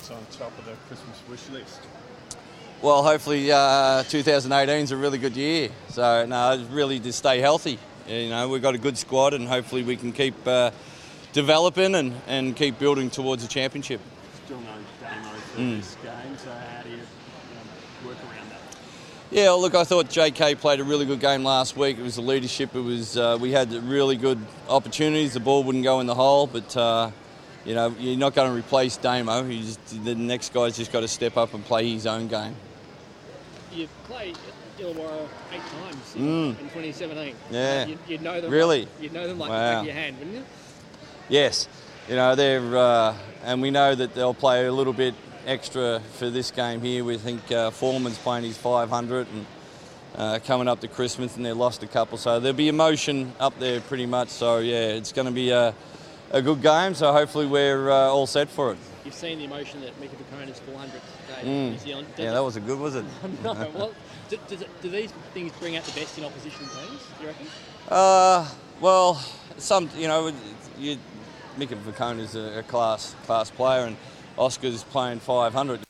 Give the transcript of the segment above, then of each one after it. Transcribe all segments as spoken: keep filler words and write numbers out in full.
what's on top of the Christmas wish list? Well, hopefully uh, twenty eighteen is a really good year. So, no, really to stay healthy. You know, we've got a good squad and hopefully we can keep uh, developing and, and keep building towards a championship. Still no Damo for Mm. this game, so how do you, you know, work around that? Yeah, look, I thought J K played a really good game last week. It was the leadership. It was uh, we had really good opportunities. The ball wouldn't go in the hole, but uh, you know, you're not going to replace Damo. He's, the next guy's just got to step up and play his own game. You've played Illawarra eight times in, Mm. in twenty seventeen. Yeah. You'd, you'd know them. Really? Like, you'd know them like Wow. the back of your hand, wouldn't you? Yes, you know they're, uh, and we know that they'll play a little bit extra for this game here. We think uh, Foreman's playing his five hundred and uh, coming up to Christmas, and they lost a couple, so there'll be emotion up there pretty much. So yeah, it's going to be a, a good game. So hopefully we're uh, all set for it. You've seen the emotion that Mika Vakona's four hundred gave Mm. New Zealand. Yeah, that was a good, was it? No, well, do, does it, do these things bring out the best in opposition teams, do you reckon? Uh, well, some you know, you, Mika Vakona's a, a class class player, and Oscar's playing five hundred.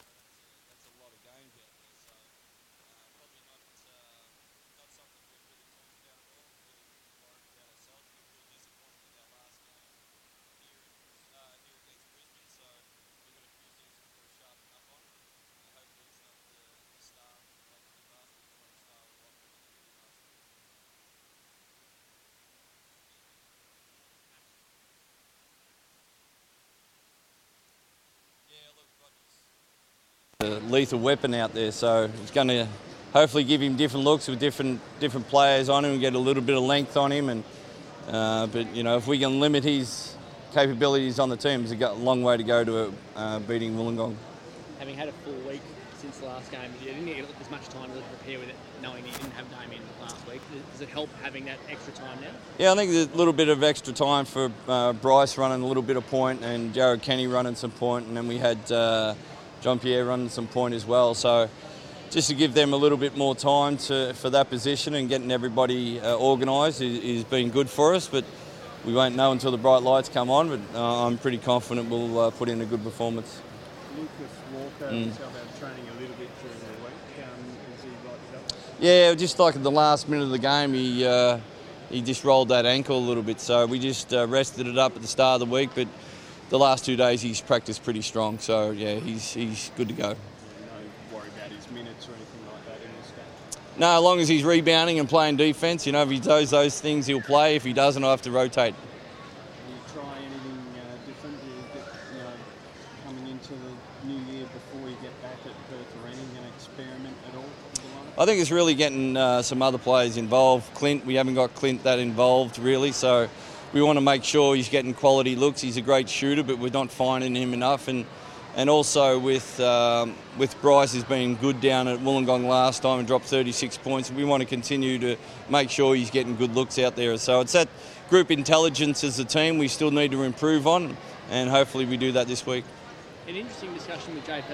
A lethal weapon out there, so it's going to hopefully give him different looks with different different players on him and get a little bit of length on him. And uh, but you know, if we can limit his capabilities on the team, he's got a long way to go to uh, beating Wollongong. Having had a full week since the last game, you didn't get as much time to prepare with it, knowing you didn't have Damien last week. Does it help having that extra time now? Yeah, I think there's a little bit of extra time for uh, Bryce running a little bit of point and Jared Kenny running some point, and then we had uh, John Pierre running some point as well. So just to give them a little bit more time to for that position and getting everybody uh, organised is, is been good for us. But we won't know until the bright lights come on. But uh, I'm pretty confident we'll uh, put in a good performance. Lucas Walker, Mm. mm. about training a little bit during the week. Um, is he right to go? Yeah, just like at the last minute of the game, he uh, he just rolled that ankle a little bit. So we just uh, rested it up at the start of the week. But the last two days he's practiced pretty strong. So yeah, he's he's good to go. No worry about his minutes or anything like that in this game? No, as long as he's rebounding and playing defence, you know, if he does those things, he'll play. If he doesn't, I'll have to rotate. Do you try anything uh, different? Do you get, you know, coming into the new year before you get back at Perth or anything, going to experiment at all? I think it's really getting uh, some other players involved. Clint, we haven't got Clint that involved really, so we want to make sure he's getting quality looks. He's a great shooter, but we're not finding him enough. And and also with um, with Bryce has been good down at Wollongong last time and dropped thirty-six points. We want to continue to make sure he's getting good looks out there. So it's that group intelligence as a team we still need to improve on, and hopefully we do that this week. An interesting discussion with J P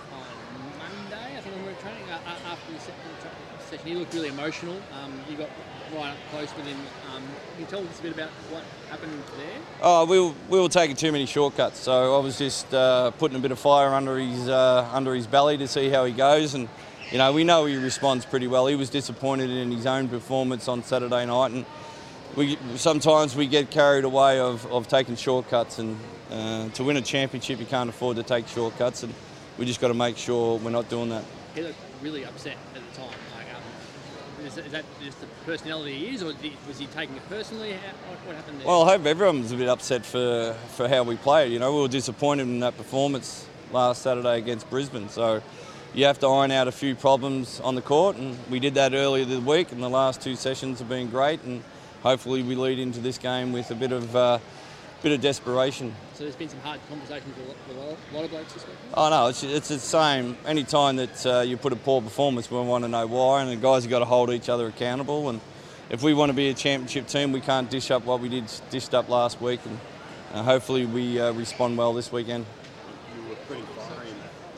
on Monday, I think when we were training, uh, uh, after the second session. He looked really emotional. Um, you got right up close with him. Um, can you tell us a bit about what happened there? Oh, we were, we were taking too many shortcuts, so I was just uh, putting a bit of fire under his uh, under his belly to see how he goes, and you know we know he responds pretty well. He was disappointed in his own performance on Saturday night, and we sometimes we get carried away of, of taking shortcuts, and uh, to win a championship you can't afford to take shortcuts, and we just got to make sure we're not doing that. He looked really upset at the time. Like, um, is, that, is that just the personality he is, or did he, was he taking it personally? How, what, what happened there? Well, I hope everyone was a bit upset for, for how we played. You know, we were disappointed in that performance last Saturday against Brisbane. So you have to iron out a few problems on the court, and we did that earlier this week, and the last two sessions have been great, and hopefully we lead into this game with a bit of uh, bit of desperation. So there's been some hard conversations with a lot, a lot of blokes this week? Oh no, it's, it's the same. Any time that uh, you put a poor performance, we want to know why, and the guys have got to hold each other accountable. And if we want to be a championship team, we can't dish up what we did dished up last week, and uh, hopefully we uh, respond well this weekend. You were pretty fiery in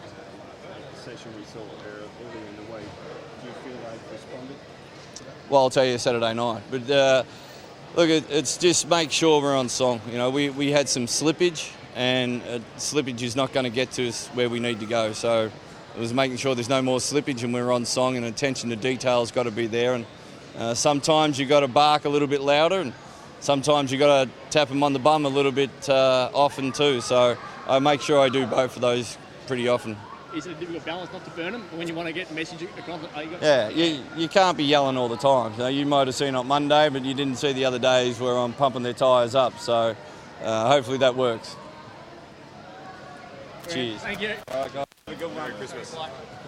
that session we saw earlier in the week. Do you feel they've responded? Well, I'll tell you Saturday night, but uh, look, it, it's just make sure we're on song. You know, we, we had some slippage and uh, slippage is not going to get to us where we need to go. So it was making sure there's no more slippage and we're on song, and attention to detail's got to be there. And uh, sometimes you got to bark a little bit louder, and sometimes you got to tap them on the bum a little bit uh, often too. So I make sure I do both of those pretty often. Is it a difficult balance not to burn them when you want to get a message across? Oh, you got Yeah, you, you can't be yelling all the time. So you might have seen on Monday, but you didn't see the other days where I'm pumping their tyres up. So uh, hopefully that works. Cheers. Thank you. All right, guys. Merry Christmas.